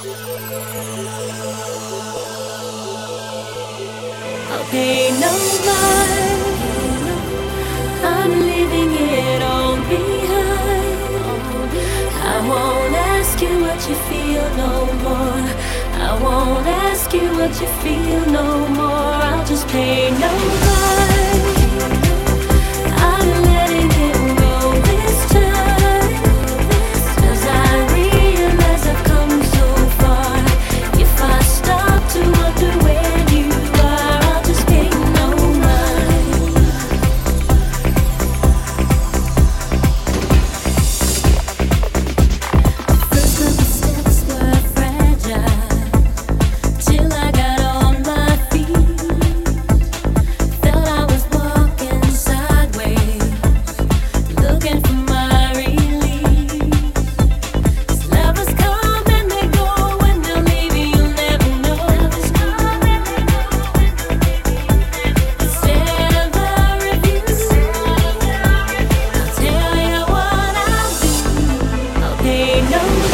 I'll pay no mind. I'm leaving it all behind. I won't ask you what you feel no more. I won't ask you what you feel no more. I'll just pay no mind. I'm letting it go this time. 'Cause I realize I've come so far. If I stop to wonder where you are, I'll just pay no mind. First couple steps were fragile, till I got on my feet. Felt I was walking sideways, looking for my relief. 'Cause lovers come and they go, when they'll leave you, you'll never know. Lovers come and they go, when they'll leave you, you'll never know. Instead of a review, I'll tell you what I'll do. I'll pay no